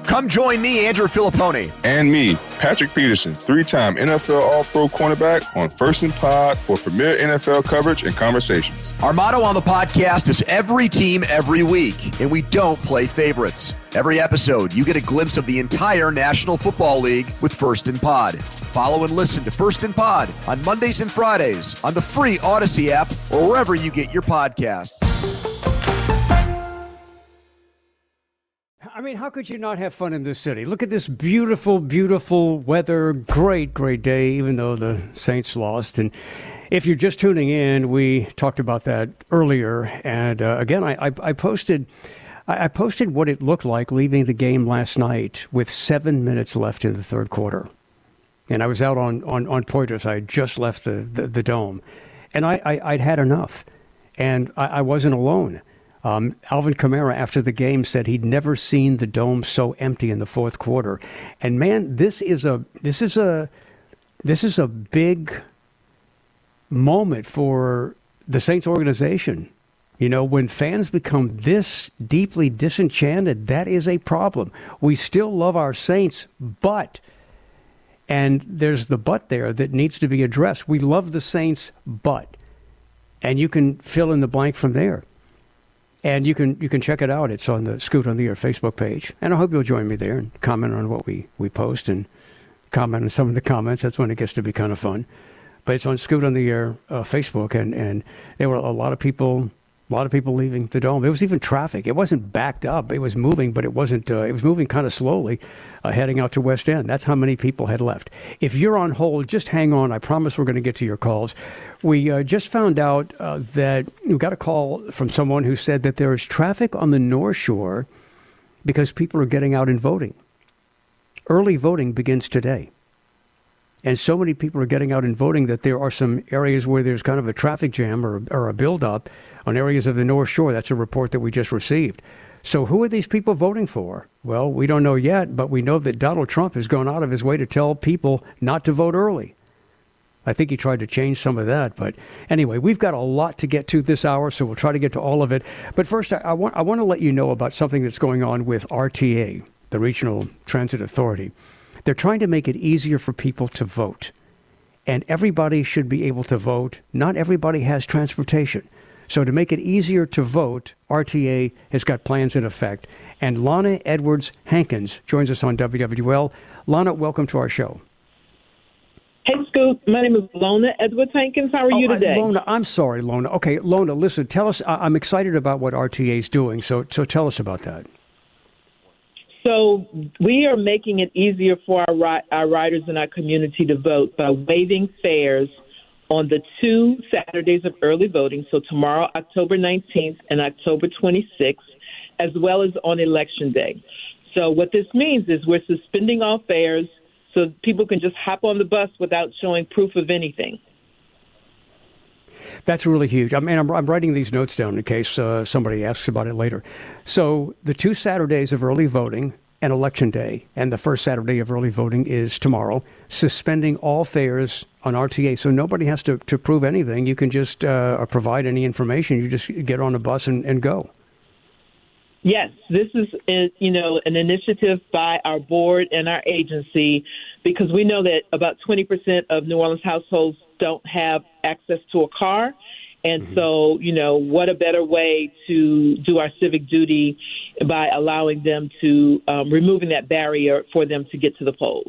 Come join me, Andrew Filipponi. And me, Patrick Peterson, 3-time NFL All-Pro cornerback on First and Pod for premier NFL coverage and conversations. Our motto on the podcast is every team, every week, and we don't play favorites. Every episode, you get a glimpse of the entire National Football League with First and Pod. Follow and listen to First and Pod on Mondays and Fridays on the free Odyssey app or wherever you get your podcasts. I mean, how could you not have fun in this city? Look at this beautiful, beautiful weather. Great, great day, even though the Saints lost. And if you're just tuning in, we talked about that earlier. And again, I posted what it looked like leaving the game last night with 7 minutes left in the third quarter. And I was out on Poitras. I had just left the dome. And I'd had enough. And I wasn't alone. Alvin Kamara, after the game, said he'd never seen the dome so empty in the fourth quarter. And man, this is a big moment for the Saints organization. You know, when fans become this deeply disenchanted, that is a problem. We still love our Saints, but, and there's the but there that needs to be addressed. We love the Saints, but, and you can fill in the blank from there. And you can check it out. It's on the Scoot on the Air Facebook page. And I hope you'll join me there and comment on what we post and comment on some of the comments. That's when it gets to be kind of fun. But it's on Scoot on the Air Facebook, and there were a lot of people leaving the dome. There was even traffic. It wasn't backed up. It was moving, but it wasn't. It was moving kind of slowly, heading out to West End. That's how many people had left. If you're on hold, just hang on. I promise we're going to get to your calls. We just found out that we got a call from someone who said that there is traffic on the North Shore because people are getting out and voting. Early voting begins today. And so many people are getting out and voting that there are some areas where there's kind of a traffic jam or a buildup on areas of the North Shore. That's a report that we just received. So who are these people voting for? Well, we don't know yet, but we know that Donald Trump has gone out of his way to tell people not to vote early. I think he tried to change some of that. But anyway, we've got a lot to get to this hour, so we'll try to get to all of it. But first, I want to let you know about something that's going on with RTA, the Regional Transit Authority. They're trying to make it easier for people to vote. And everybody should be able to vote. Not everybody has transportation. So to make it easier to vote, RTA has got plans in effect. And Lana Edwards-Hankins joins us on WWL. Lana, welcome to our show. Hey, Scoop. My name is Lona Edwards-Hankins. How are you today? Lona, I'm sorry, Lona. Okay, Lona, listen, tell us. I'm excited about what RTA is doing, so tell us about that. So we are making it easier for our riders in our community to vote by waiving fares on the 2 Saturdays of early voting, so tomorrow, October 19th and October 26th, as well as on Election Day. So what this means is we're suspending all fares so people can just hop on the bus without showing proof of anything. That's really huge. I mean, I'm writing these notes down in case somebody asks about it later. So the 2 Saturdays of early voting and Election Day, and the first Saturday of early voting is tomorrow, suspending all fares on RTA. So nobody has to prove anything. You can just provide any information. You just get on a bus and go. Yes, this is, an initiative by our board and our agency, because we know that about 20% of New Orleans households don't have access to a car. And so, what a better way to do our civic duty by allowing them to, removing that barrier for them to get to the polls.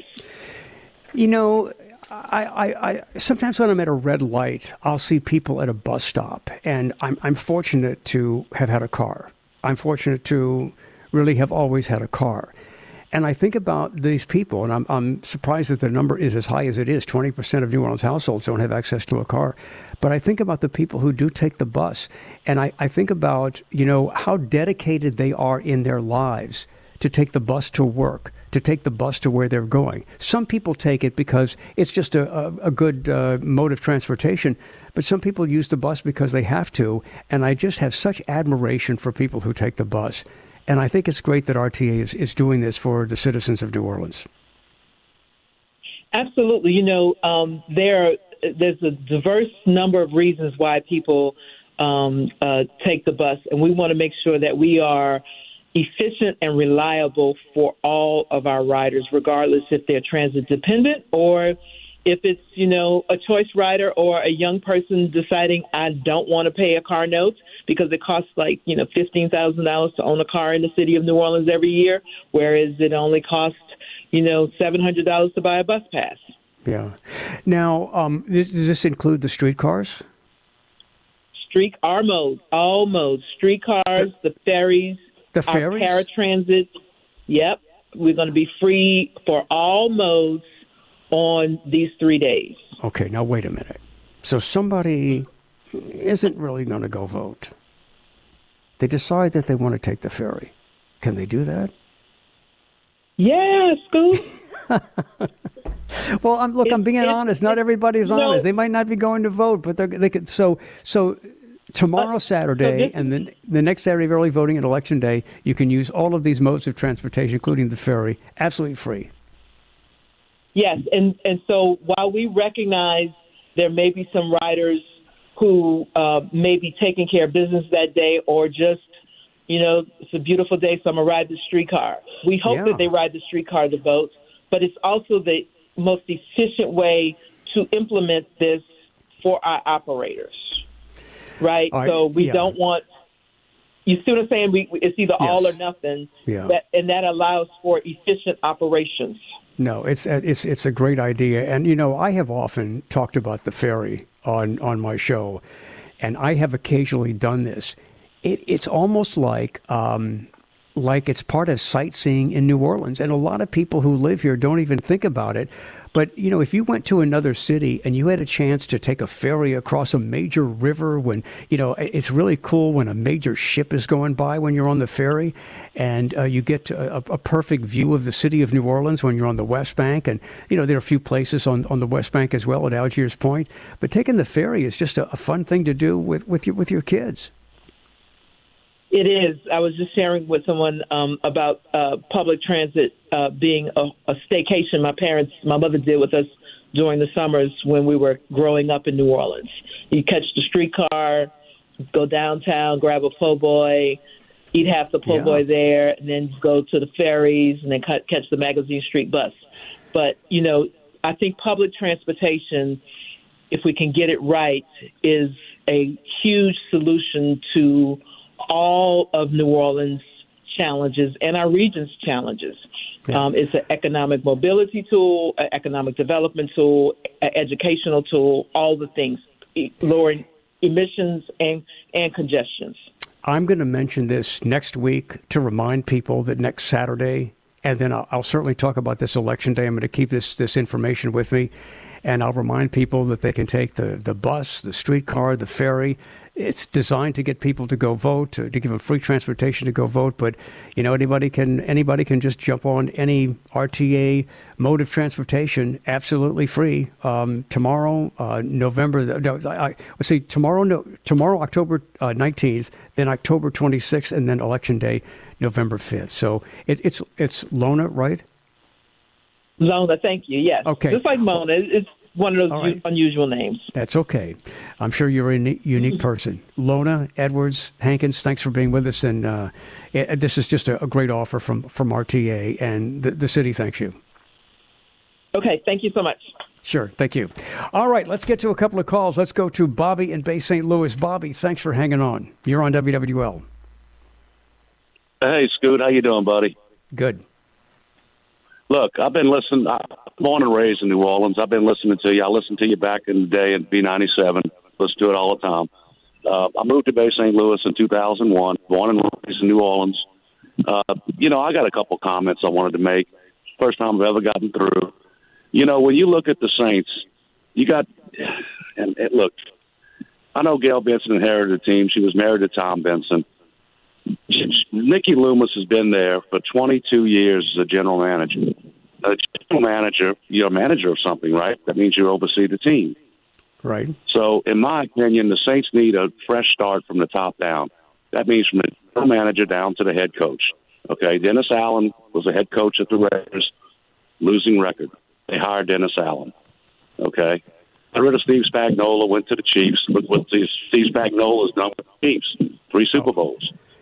I sometimes when I'm at a red light, I'll see people at a bus stop, and I'm fortunate to have had a car. I'm fortunate to really have always had a car. And I think about these people, and I'm surprised that the number is as high as it is. 20% of New Orleans households don't have access to a car. But I think about the people who do take the bus, and I think about, how dedicated they are in their lives to take the bus to work, to take the bus to where they're going. Some people take it because it's just a good mode of transportation, but some people use the bus because they have to, and I just have such admiration for people who take the bus. And I think it's great that RTA is doing this for the citizens of New Orleans. Absolutely. There's a diverse number of reasons why people take the bus, and we want to make sure that we are efficient and reliable for all of our riders, regardless if they're transit dependent or if it's, a choice rider or a young person deciding I don't want to pay a car note because it costs $15,000 to own a car in the city of New Orleans every year, whereas it only costs, $700 to buy a bus pass. Yeah. Now, does this include the streetcars? All modes, streetcars, the ferries, our paratransit. Yep. We're going to be free for all modes on these 3 days. Okay, now wait a minute. So somebody isn't really going to go vote. They decide that they want to take the ferry. Can they do that? Yeah, Scoop. Well, I'm being honest. Not everybody's honest. They might not be going to vote, but they could. So tomorrow, Saturday, and then the next Saturday of early voting and Election Day, you can use all of these modes of transportation, including the ferry, absolutely free. Yes, and so while we recognize there may be some riders who may be taking care of business that day or just, it's a beautiful day, so I'm going to ride the streetcar. We hope that they ride the streetcar to vote, but it's also the most efficient way to implement this for our operators, right? So we don't want, you see what I'm saying? It's either all or nothing, and that allows for efficient operations. No, it's a great idea. And, I have often talked about the ferry on my show, and I have occasionally done this. It's almost like it's part of sightseeing in New Orleans. And a lot of people who live here don't even think about it. But, if you went to another city and you had a chance to take a ferry across a major river when, it's really cool when a major ship is going by when you're on the ferry and you get a perfect view of the city of New Orleans when you're on the West Bank. And, there are a few places on the West Bank as well at Algiers Point. But taking the ferry is just a fun thing to do with your kids. It is. I was just sharing with someone about public transit being a staycation my mother did with us during the summers when we were growing up in New Orleans. You catch the streetcar, go downtown, grab a po' boy, eat half the po' boy there, and then go to the ferries and then catch the Magazine Street bus. But, I think public transportation, if we can get it right, is a huge solution to all of New Orleans' challenges and our region's challenges. It's an economic mobility tool, an economic development tool, an educational tool, all the things, lowering emissions and congestions. I'm going to mention this next week to remind people that next Saturday, and then I'll certainly talk about this Election Day. I'm going to keep this information with me, and I'll remind people that they can take the bus, the streetcar, the ferry. It's designed to get people to go vote, to give them free transportation to go vote. But, anybody can just jump on any RTA mode of transportation, absolutely free. Tomorrow, tomorrow, October 19th, then October 26th, and then Election Day, November 5th. So it's Lona, right? Lona, thank you. Yes. Okay. Just like Mona, it's one of those unusual names. That's okay. I'm sure you're a unique person. Lona Edwards Hankins, thanks for being with us. And this is just a great offer from RTA, and the city thanks you. Okay, thank you so much. Sure, thank you. All right, let's get to a couple of calls. Let's go to Bobby in Bay St. Louis. Bobby, thanks for hanging on. You're on WWL. Hey, Scoot, how you doing, buddy? Good. Look, I've been listening. I'm born and raised in New Orleans. I've been listening to you. I listened to you back in the day in B97. Listen to it all the time. I moved to Bay St. Louis in 2001, born and raised in New Orleans. I got a couple comments I wanted to make. First time I've ever gotten through. When you look at the Saints, you got – and look, I know Gail Benson inherited the team. She was married to Tom Benson. Mickey Loomis has been there for 22 years as a general manager. A general manager, you're a manager of something, right? That means you oversee the team. Right. So, in my opinion, the Saints need a fresh start from the top down. That means from the general manager down to the head coach. Okay, Dennis Allen was the head coach at the Raiders, losing record. They hired Dennis Allen. Okay. Got rid of Steve Spagnuolo, went to the Chiefs. Look what Steve Spagnuolo has done with the Chiefs. 3 Super Bowls.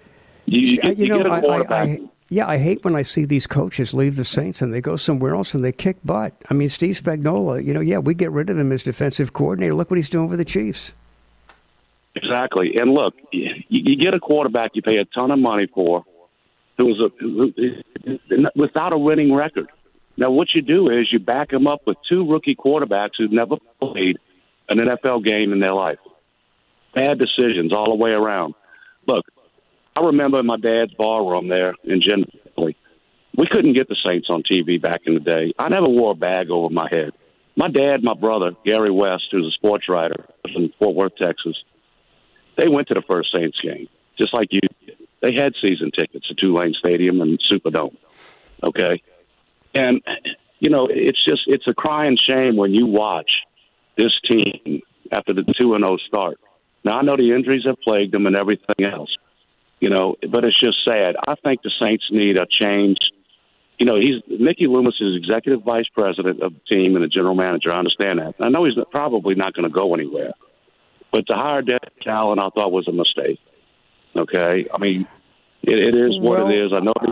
You get a quarterback. I hate when I see these coaches leave the Saints and they go somewhere else and they kick butt. I mean, Steve Spagnuolo, we get rid of him as defensive coordinator. Look what he's doing for the Chiefs. Exactly. And look, you get a quarterback you pay a ton of money for who's without a winning record. Now, what you do is you back him up with two rookie quarterbacks who've never played an NFL game in their life. Bad decisions all the way around. Look, I remember in my dad's bar room there in Gentilly, we couldn't get the Saints on TV back in the day. I never wore a bag over my head. My dad, my brother, Gary West, who's a sports writer from Fort Worth, Texas, they went to the first Saints game, just like you did. They had season tickets to Tulane Stadium and Superdome, okay? And, it's a crying shame when you watch this team after the 2-0 start. Now, I know the injuries have plagued them and everything else, but it's just sad. I think the Saints need a change. Mickey Loomis is executive vice president of the team and a general manager. I understand that. I know he's probably not going to go anywhere. But to hire Dave Allen, I thought was a mistake. Okay? I mean, it is what it is. I know.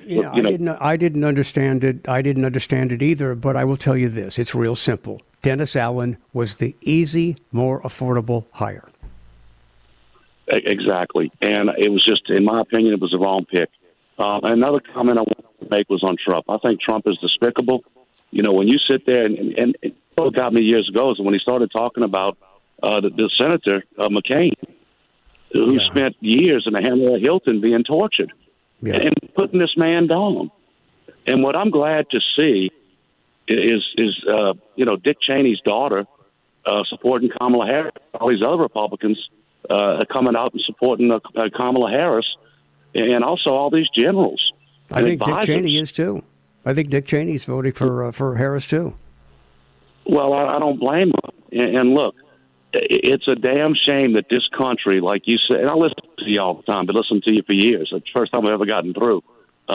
I didn't understand it. I didn't understand it either, but I will tell you this. It's real simple. Dennis Allen was the easy, more affordable hire. Exactly. And it was just, in my opinion, it was the wrong pick. Another comment I wanted to make was on Trump. I think Trump is despicable. When you sit there, and what got me years ago is when he started talking about the Senator McCain, who spent years in the Hamlet Hilton being tortured and putting this man down. And what I'm glad to see is Dick Cheney's daughter supporting Kamala Harris. All these other Republicans coming out and supporting Kamala Harris, and also all these generals. I think advisors. Dick Cheney is too. I think Dick Cheney's voting for Harris too. Well, I don't blame him. And look, it's a damn shame that this country, like you said, and I listen to you all the time, but listen to you for years. It's the first time I've ever gotten through.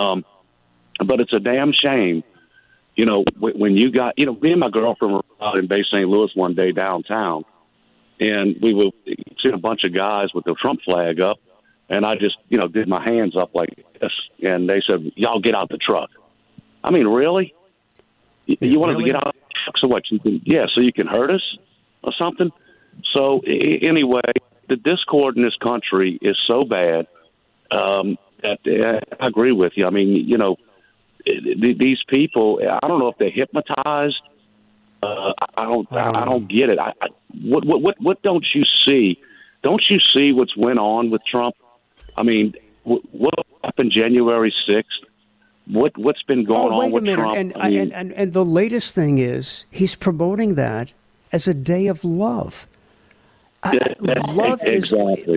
But it's a damn shame, when you got, me and my girlfriend were out in Bay St. Louis one day downtown, and we were seeing a bunch of guys with the Trump flag up, and I just, did my hands up like this, and they said, y'all get out the truck. I mean, really? You wanted to get out of the truck so what? So you can hurt us or something? So anyway, the discord in this country is so bad that I agree with you. I mean, these people, I don't know if they're hypnotized. I don't get it. What don't you see? Don't you see what's went on with Trump? I mean, what happened January 6th? What's been going on with Trump? And the latest thing is he's promoting that as a day of love. Love is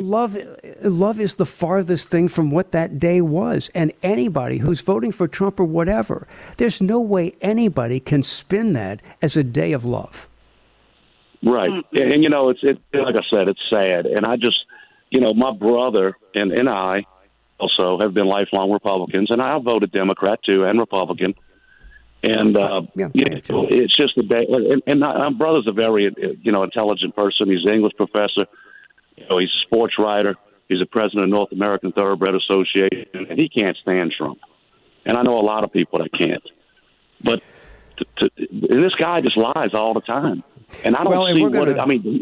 the farthest thing from what that day was. And anybody who's voting for Trump or whatever, there's no way anybody can spin that as a day of love. Right. And it's like I said, it's sad. And I just, my brother and I also have been lifelong Republicans, and I voted Democrat too and Republican. And it's just a day. And my brother's a very intelligent person. He's an English professor. He's a sports writer. He's the president of North American Thoroughbred Association, and he can't stand Trump. And I know a lot of people that can't. But and this guy just lies all the time. And I don't see what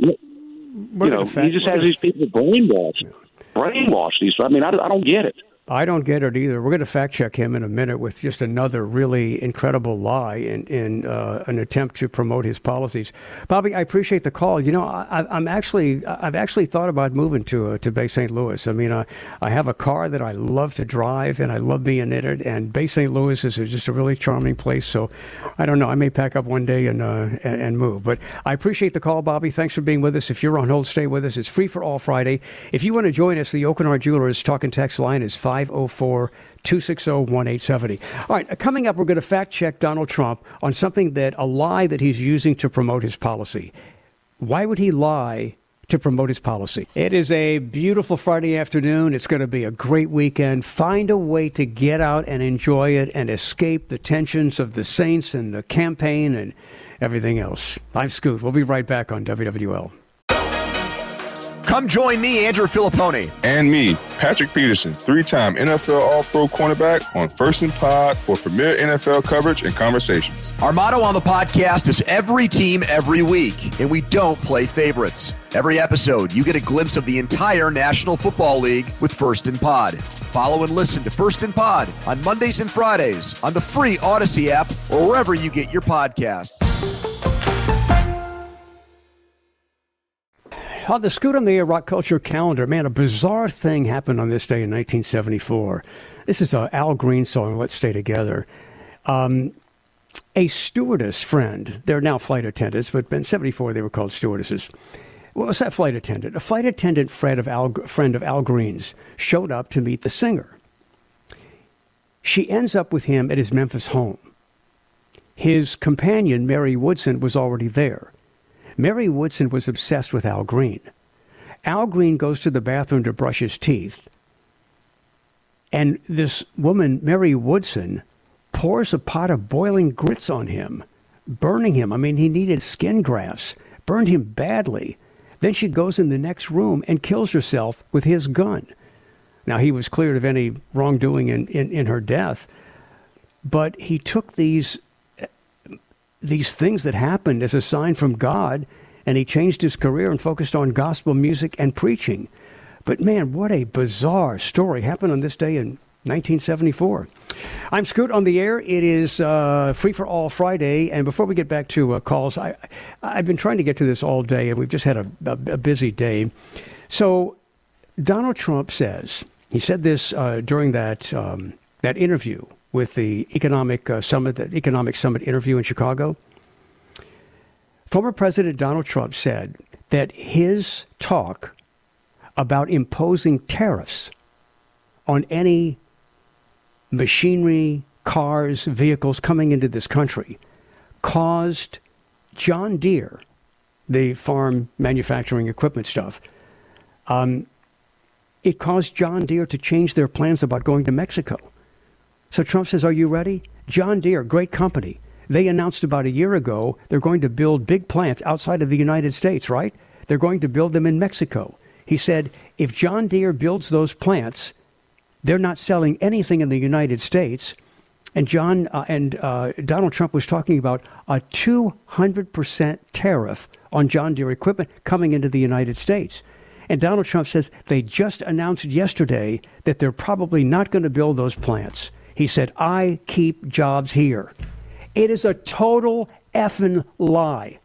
he just has these people brainwashed. I don't get it. I don't get it either. We're going to fact check him in a minute with just another really incredible lie in an attempt to promote his policies. Bobby, I appreciate the call. I've actually thought about moving to Bay St. Louis. I mean, I have a car that I love to drive and I love being in it. And Bay St. Louis is just a really charming place. So I don't know. I may pack up one day and move. But I appreciate the call, Bobby. Thanks for being with us. If you're on hold, stay with us. It's free for all Friday. If you want to join us, the Oakenard Jewelers talk and text line is 504-260-1870. All right, coming up, we're going to fact check Donald Trump on something a lie that he's using to promote his policy. Why would he lie to promote his policy? It is a beautiful Friday afternoon. It's going to be a great weekend. Find a way to get out and enjoy it and escape the tensions of the Saints and the campaign and everything else. I'm Scoot. We'll be right back on WWL. Come join me, Andrew Filipponi. And me, Patrick Peterson, 3-time NFL All-Pro cornerback on First and Pod for premier NFL coverage and conversations. Our motto on the podcast is every team, every week, and we don't play favorites. Every episode, you get a glimpse of the entire National Football League with First and Pod. Follow and listen to First and Pod on Mondays and Fridays on the free Odyssey app or wherever you get your podcasts. On the Scoot on the Air Rock Culture calendar, man, a bizarre thing happened on this day in 1974. This is an Al Green song, Let's Stay Together. A stewardess friend, they're now flight attendants, but in 74 they were called stewardesses. What was that flight attendant? A flight attendant friend of Al Green's showed up to meet the singer. She ends up with him at his Memphis home. His companion, Mary Woodson, was already there. Mary Woodson was obsessed with Al Green. Al Green goes to the bathroom to brush his teeth. And this woman, Mary Woodson, pours a pot of boiling grits on him, burning him. I mean, he needed skin grafts, burned him badly. Then she goes in the next room and kills herself with his gun. Now, he was cleared of any wrongdoing in her death, but he took these things that happened as a sign from God, and he changed his career and focused on gospel music and preaching. But man, what a bizarre story happened on this day in 1974. I'm Scoot on the Air. It is Free for All Friday, and before we get back to calls, I've been trying to get to this all day, and we've just had a busy day. So Donald Trump says, he said this during that interview with the Economic Summit interview in Chicago. Former President Donald Trump said that his talk about imposing tariffs on any machinery, cars, vehicles coming into this country caused John Deere, the farm manufacturing equipment stuff, it caused John Deere to change their plans about going to Mexico. So Trump says, are you ready? John Deere, great company. They announced about a year ago they're going to build big plants outside of the United States, right? They're going to build them in Mexico. He said, if John Deere builds those plants, they're not selling anything in the United States. And Donald Trump was talking about a 200% tariff on John Deere equipment coming into the United States. And Donald Trump says they just announced yesterday that they're probably not going to build those plants. He said, I keep jobs here. It is a total effing lie.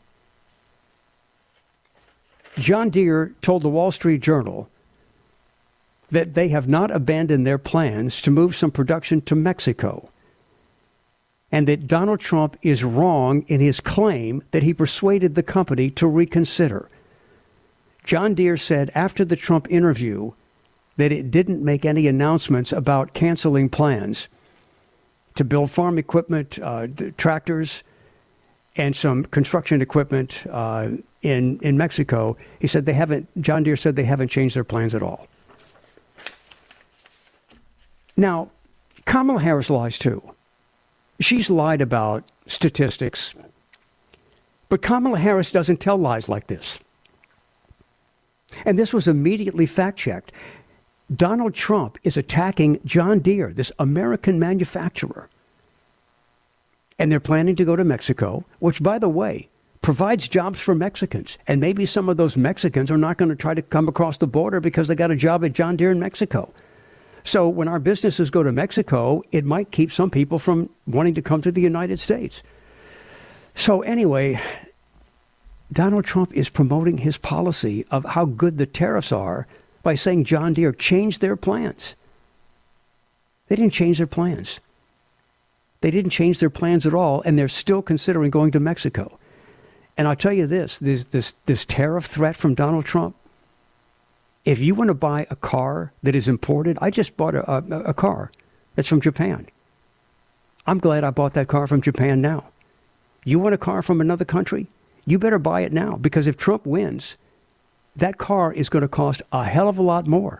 John Deere told the Wall Street Journal that they have not abandoned their plans to move some production to Mexico, and that Donald Trump is wrong in his claim that he persuaded the company to reconsider. John Deere said after the Trump interview that it didn't make any announcements about canceling plans to build farm equipment, tractors, and some construction equipment in Mexico. He said John Deere said they haven't changed their plans at all. Now, Kamala Harris lies too. She's lied about statistics. But Kamala Harris doesn't tell lies like this. And this was immediately fact-checked. Donald Trump is attacking John Deere, this American manufacturer. And they're planning to go to Mexico, which, by the way, provides jobs for Mexicans. And maybe some of those Mexicans are not going to try to come across the border because they got a job at John Deere in Mexico. So when our businesses go to Mexico, it might keep some people from wanting to come to the United States. So anyway, Donald Trump is promoting his policy of how good the tariffs are by saying John Deere changed their plans. They didn't change their plans. They didn't change their plans at all, and they're still considering going to Mexico. And I'll tell you this tariff threat from Donald Trump, if you want to buy a car that is imported, I just bought a car that's from Japan. I'm glad I bought that car from Japan now. You want a car from another country? You better buy it now, because if Trump wins, that car is going to cost a hell of a lot more.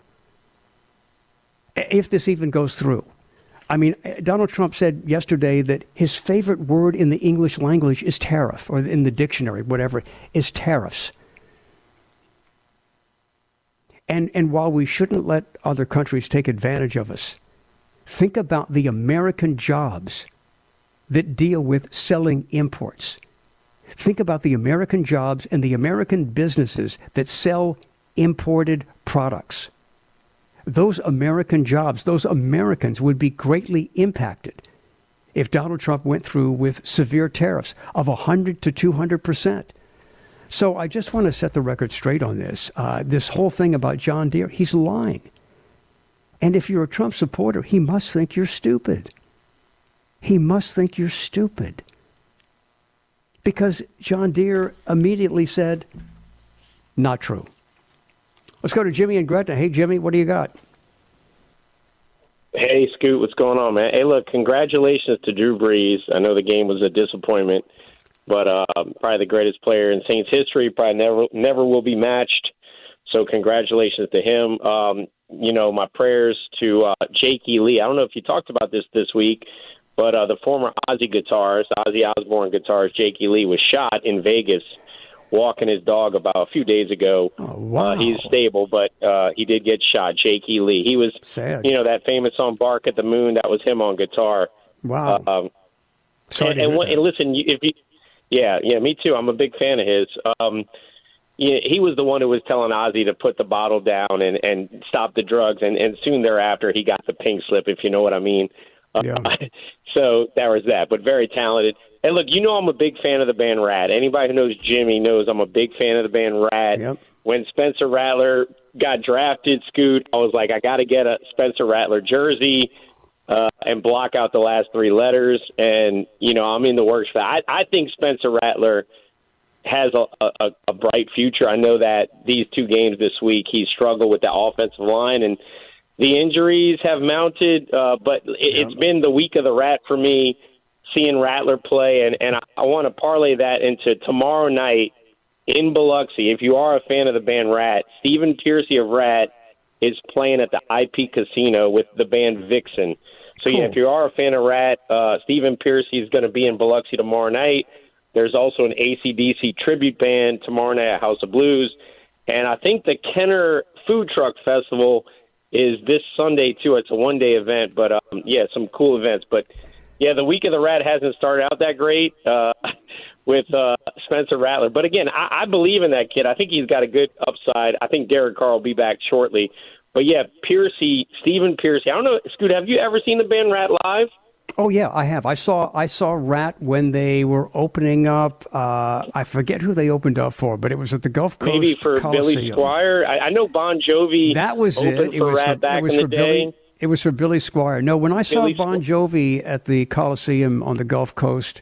If this even goes through. I mean, Donald Trump said yesterday that his favorite word in the English language is tariff, or in the dictionary, whatever, is tariffs. And while we shouldn't let other countries take advantage of us, think about the American jobs that deal with selling imports. Think about the American jobs and the American businesses that sell imported products. Those American jobs, those Americans would be greatly impacted if Donald Trump went through with severe tariffs of 100 to 200%. So I just want to set the record straight on this. This whole thing about John Deere, he's lying. And if you're a Trump supporter, he must think you're stupid. He must think you're stupid. Because John Deere immediately said, not true. Let's go to Jimmy and Gretna. Hey, Jimmy, what do you got? Hey, Scoot, what's going on, man? Hey, look, congratulations to Drew Brees. I know the game was a disappointment, but probably the greatest player in Saints history, probably never will be matched. So congratulations to him. My prayers to Jake E. Lee. I don't know if you talked about this week, but the former Ozzy Osbourne guitarist Jake E. Lee was shot in Vegas walking his dog about a few days ago. Oh, wow. He's stable, but he did get shot. Jake E. Lee. He was, sad. That famous song "Bark at the Moon." That was him on guitar. Wow. And listen, me too. I'm a big fan of his. He was the one who was telling Ozzy to put the bottle down and stop the drugs, and soon thereafter he got the pink slip, if you know what I mean. Yeah. So there was that, but very talented. And look, I'm a big fan of the band Rat. Anybody who knows Jimmy knows I'm a big fan of the band Rat. Yep. When Spencer Rattler got drafted, Scoot, I was like, I got to get a Spencer Rattler jersey and block out the last three letters. And, I'm in the works for that. I think Spencer Rattler has a bright future. I know that these two games this week, he struggled with the offensive line, and the injuries have mounted, but it's been the week of the Rat for me, seeing Rattler play, and I want to parlay that into tomorrow night in Biloxi. If you are a fan of the band Rat, Stephen Piercy of Rat is playing at the IP Casino with the band Vixen. So, cool. If you are a fan of Rat, Stephen Piercy is going to be in Biloxi tomorrow night. There's also an AC/DC tribute band tomorrow night at House of Blues. And I think the Kenner Food Truck Festival is this Sunday, too. It's a one-day event, but, some cool events. But, the week of the Rat hasn't started out that great with Spencer Rattler. But, again, I believe in that kid. I think he's got a good upside. I think Derek Carr will be back shortly. But, Stephen Piercy. I don't know, Scoot, have you ever seen the band Rat live? Oh, yeah, I have. I saw Rat when they were opening up. I forget who they opened up for, but it was at the Gulf Coast Maybe for Coliseum. Billy Squier. I know Bon Jovi. That was opened it. For Rat back in the day. It was for Billy Squier. No, when I saw Bon Jovi at the Coliseum on the Gulf Coast,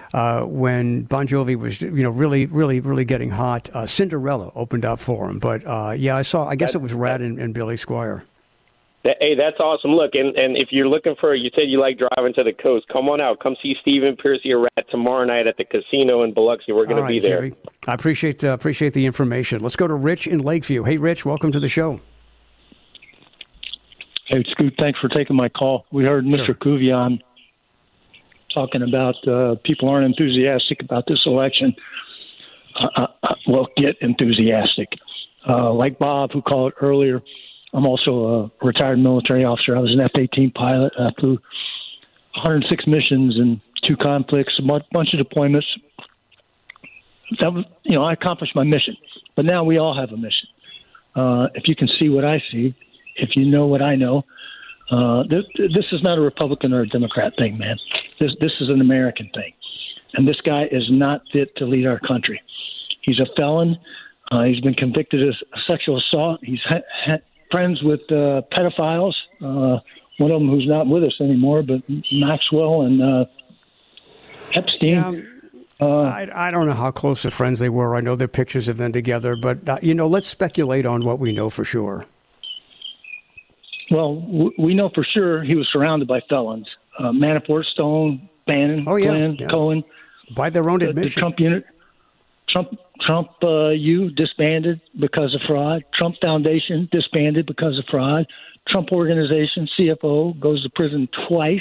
when Bon Jovi was, really, really, really getting hot, Cinderella opened up for him. But I guess it was Rat and Billy Squier. Hey, that's awesome. Look, and if you're looking you said you like driving to the coast, come on out. Come see Stephen Piercy or Rat tomorrow night at the casino in Biloxi. We're going to be there. Jerry. I appreciate the information. Let's go to Rich in Lakeview. Hey, Rich, welcome to the show. Hey, Scoot, thanks for taking my call. We heard Mr. Kuvian talking about people aren't enthusiastic about this election. Well, get enthusiastic. Like Bob, who called earlier, I'm also a retired military officer. I was an F-18 pilot. I flew 106 missions and 2 conflicts, a bunch of deployments. That was, I accomplished my mission. But now we all have a mission. If you can see what I see, if you know what I know, this is not a Republican or a Democrat thing, man. This is an American thing. And this guy is not fit to lead our country. He's a felon. He's been convicted of sexual assault. He's friends with pedophiles. One of them who's not with us anymore, but Maxwell and Epstein. I don't know how close of friends they were. I know there are pictures of them together, but let's speculate on what we know for sure. Well, we know for sure he was surrounded by felons. Manafort, Stone, Bannon, Glenn, Cohen. By their own admission. The Trump unit. Trump U disbanded because of fraud. Trump Foundation disbanded because of fraud. Trump Organization, CFO, goes to prison twice.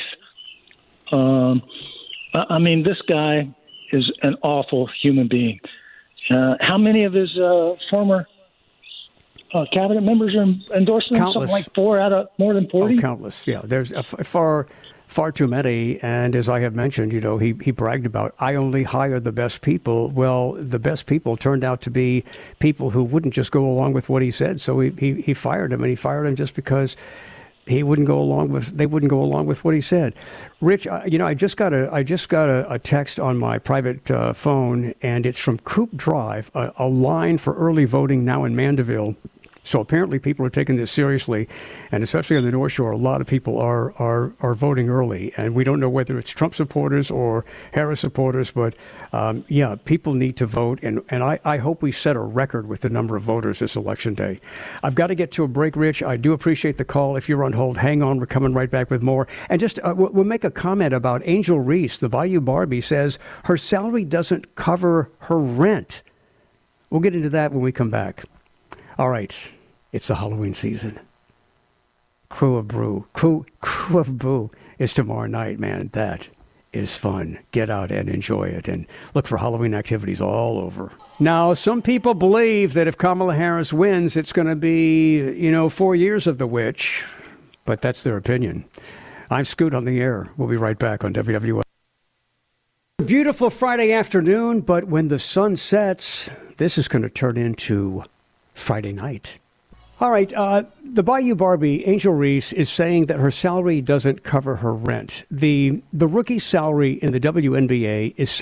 This guy is an awful human being. How many of his former cabinet members are endorsing him? Countless. Something like 4 out of more than 40? Oh, countless. Yeah, there's far too many. And as I have mentioned, he bragged about, I only hire the best people. Well, the best people turned out to be people who wouldn't just go along with what he said. So he fired him, and he fired him just because they wouldn't go along with what he said. Rich, I just got a text on my private phone, and it's from Coop Drive, a line for early voting now in Mandeville. So apparently people are taking this seriously, and especially on the North Shore, a lot of people are voting early. And we don't know whether it's Trump supporters or Harris supporters, but people need to vote. And I hope we set a record with the number of voters this election day. I've got to get to a break, Rich. I do appreciate the call. If you're on hold, hang on. We're coming right back with more. And just we'll make a comment about Angel Reese. The Bayou Barbie says her salary doesn't cover her rent. We'll get into that when we come back. All right, it's the Halloween season. Crew of Boo is tomorrow night, man. That is fun. Get out and enjoy it, and look for Halloween activities all over. Now, some people believe that if Kamala Harris wins, it's going to be, 4 years of the witch, but that's their opinion. I'm Scoot on the air. We'll be right back on WWL. Beautiful Friday afternoon, but when the sun sets, this is going to turn into Friday night. All right, the Bayou Barbie, Angel Reese, is saying that her salary doesn't cover her rent. The rookie salary in the WNBA is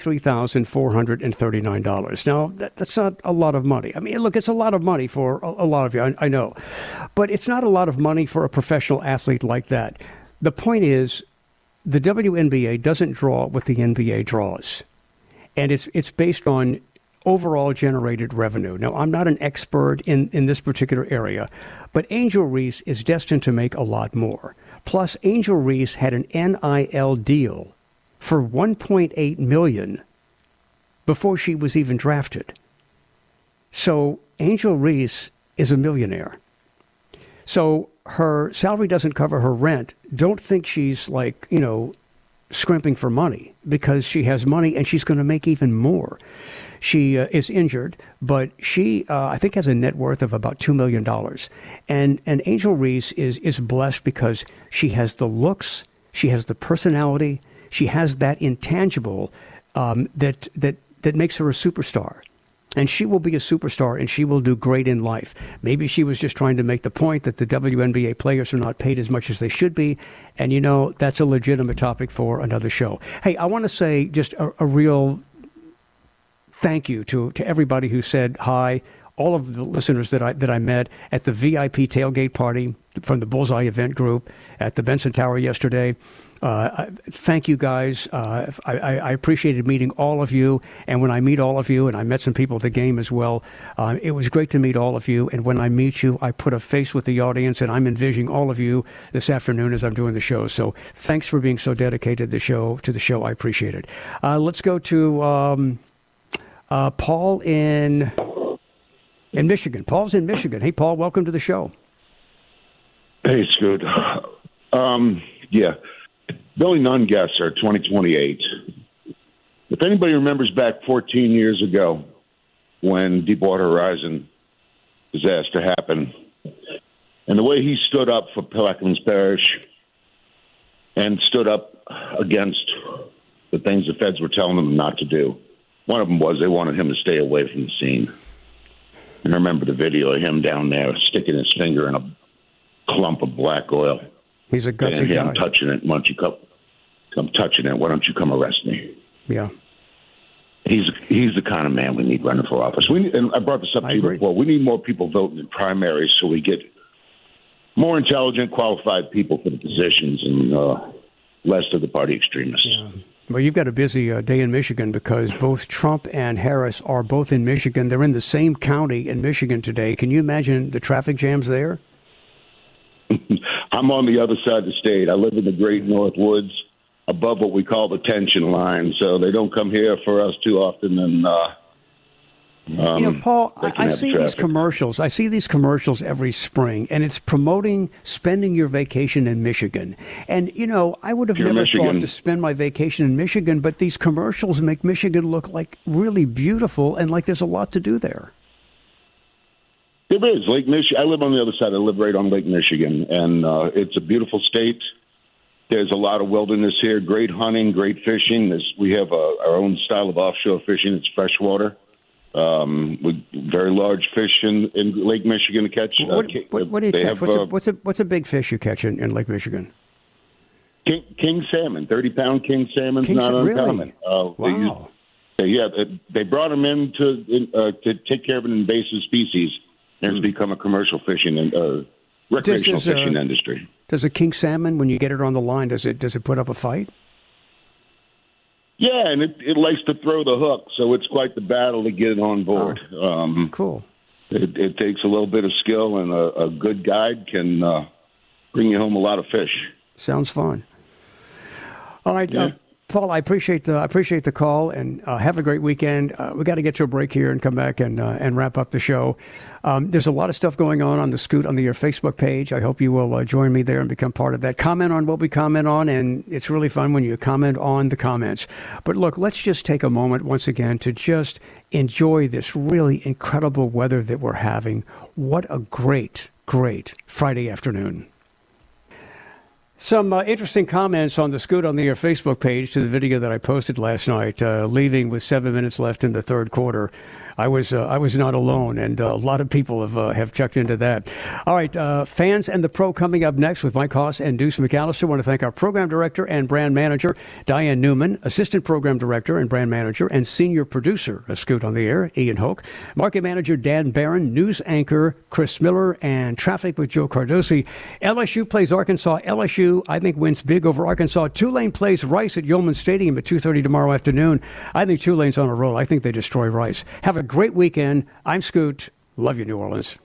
$73,439. Now, that's not a lot of money. I mean, look, it's a lot of money for a lot of you, I know. But it's not a lot of money for a professional athlete like that. The point is, the WNBA doesn't draw what the NBA draws. And it's based on overall generated revenue. Now, I'm not an expert in this particular area, but Angel Reese is destined to make a lot more. Plus, Angel Reese had an NIL deal for $1.8 million before she was even drafted. So Angel Reese is a millionaire. So her salary doesn't cover her rent. Don't think she's scrimping for money, because she has money and she's going to make even more. She is injured, but she, I think, has a net worth of about $2 million. And Angel Reese is blessed because she has the looks, she has the personality, she has that intangible that makes her a superstar. And she will be a superstar, and she will do great in life. Maybe she was just trying to make the point that the WNBA players are not paid as much as they should be. And, that's a legitimate topic for another show. Hey, I want to say just a real thank you to everybody who said hi, all of the listeners that I met at the VIP tailgate party from the Bullseye Event Group at the Benson Tower yesterday. Thank you, guys. I appreciated meeting all of you. And when I meet all of you, and I met some people at the game as well, it was great to meet all of you. And when I meet you, I put a face with the audience, and I'm envisioning all of you this afternoon as I'm doing the show. So thanks for being so dedicated to the show. I appreciate it. Let's go to Paul in Michigan. Paul's in Michigan. Hey, Paul, welcome to the show. Hey, Scoot. Yeah. Billy Nunn guesser, 2028. If anybody remembers back 14 years ago when Deepwater Horizon disaster happened, and the way he stood up for Plaquemines Parish and stood up against the things the feds were telling them not to do. One of them was they wanted him to stay away from the scene. And I remember the video of him down there sticking his finger in a clump of black oil. He's a gutsy guy. I'm touching it. Why don't you come touching it? Why don't you come arrest me? Yeah. He's the kind of man we need running for office. And I brought this up to you before. We need more people voting in primaries so we get more intelligent, qualified people for the positions and less of the party extremists. Yeah. Well, you've got a busy day in Michigan because both Trump and Harris are both in Michigan. They're in the same county in Michigan today. Can you imagine the traffic jams there? I'm on the other side of the state. I live in the Great North Woods, above what we call the tension line. So they don't come here for us too often. And Paul, I see these commercials. I see these commercials every spring, and it's promoting spending your vacation in Michigan. And I would have never thought to spend my vacation in Michigan, but these commercials make Michigan look like really beautiful and like there's a lot to do there. There is. Lake Michigan. I live on the other side. I live right on Lake Michigan, and it's a beautiful state. There's a lot of wilderness here, great hunting, great fishing. We have our own style of offshore fishing. It's freshwater. With very large fish in Lake Michigan to catch. What do you catch? What's a big fish you catch in Lake Michigan? King salmon, 30-pound king salmon's not uncommon. Really? Wow. They brought them in to take care of an invasive species, and it's become a commercial fishing and recreational fishing industry. Does a king salmon, when you get it on the line, does it put up a fight? Yeah, and it likes to throw the hook, so it's quite the battle to get it on board. Cool. It takes a little bit of skill, and a good guide can bring you home a lot of fish. Sounds fun. All right, yeah. Paul, I appreciate the call, and have a great weekend. We got to get to a break here and come back and wrap up the show. There's a lot of stuff going on the Scoot on the Air Facebook page. I hope you will join me there and become part of that. Comment on what we comment on, and it's really fun when you comment on the comments. But look, let's just take a moment once again to just enjoy this really incredible weather that we're having. What a great, great Friday afternoon. Some interesting comments on the Scoot on the Air Facebook page to the video that I posted last night, leaving with 7 minutes left in the third quarter. I was not alone, and a lot of people have checked into that. All right, Fans and the Pro coming up next with Mike Hoss and Deuce McAllister. I want to thank our program director and brand manager, Diane Newman, assistant program director and brand manager, and senior producer of Scoot on the Air, Ian Hoke, market manager Dan Barron, news anchor Chris Miller, and traffic with Joe Cardosi. LSU plays Arkansas. LSU, I think, wins big over Arkansas. Tulane plays Rice at Yeoman Stadium at 2:30 tomorrow afternoon. I think Tulane's on a roll. I think they destroy Rice. Have a great weekend. I'm Scoot. Love you, New Orleans.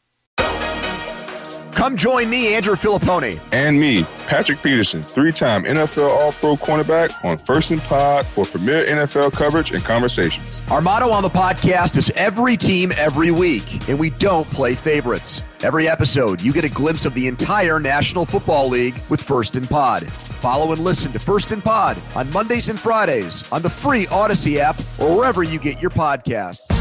Come join me, Andrew Filipponi. And me, Patrick Peterson, 3-time NFL All-Pro cornerback on First and Pod for premier NFL coverage and conversations. Our motto on the podcast is every team, every week, and we don't play favorites. Every episode, you get a glimpse of the entire National Football League with First and Pod. Follow and listen to First and Pod on Mondays and Fridays on the free Odyssey app or wherever you get your podcasts.